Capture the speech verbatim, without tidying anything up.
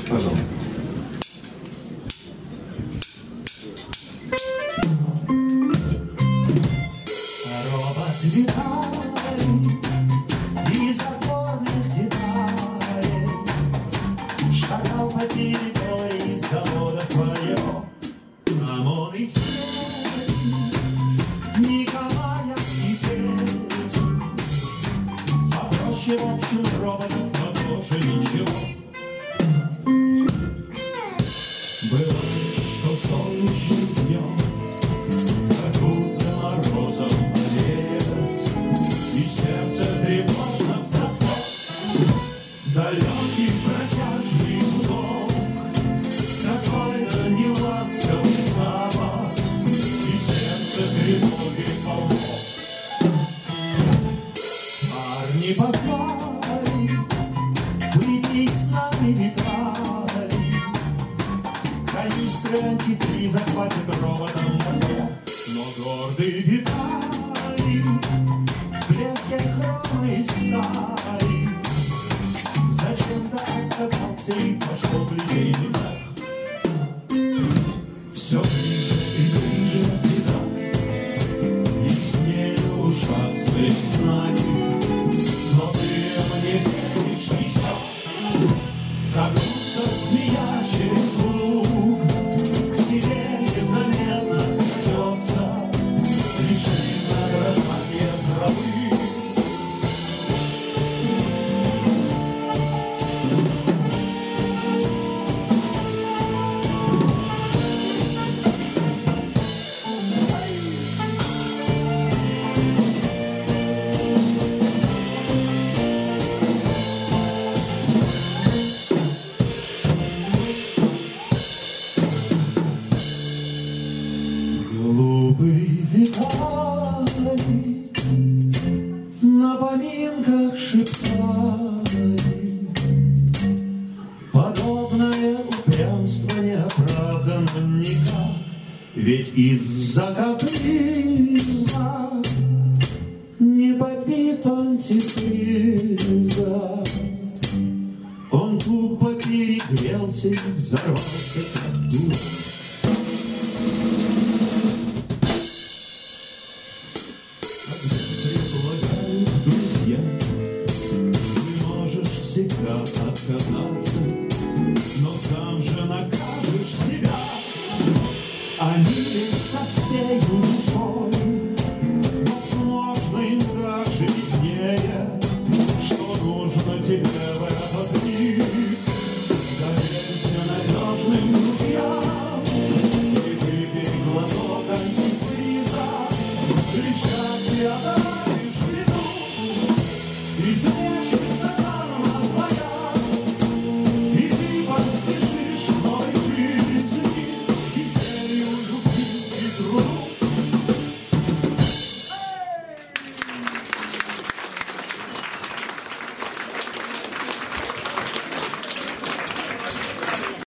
Пожалуйста. Робот Виталий из отборных деталей шагал по территории завода своего. Там он и встретил Николая и Петю. Попроще, в общем, роботов, но тоже ничего. Было что солнечным днем, как будто морозом овеет, и сердце тревожно вздохнет. Далекий протяжный гудок, какой-то неласковый запах, и сердце тревоги полно. Парни позвали, выпей с нами Виталий. Канистры антифриза хватит роботам на всех, но гордый Виталий в блеске хрома и стали зачем-то отказался и пошел в литейный цех. Все ближе и ближе беда, яснее уж красные знаки, но ты мне веришь еще, как будто змея через луг к тебе незаметно крадется, лишь видно дрожание травы. Голубый Виталий на поминках шептали: подобное упрямство не оправдано никак, ведь из-за каприза, не попив антифриза, он тупо перегрелся и взорвался как дурак. Предлагают друзья, ты можешь всегда отказаться, но сам же накажешь себя. Они со всей душой, возможно, им даже виднее, что нужно тебе в этот миг. Доверься надежным друзьям и выпей глоток антифриза, лишь от тебя.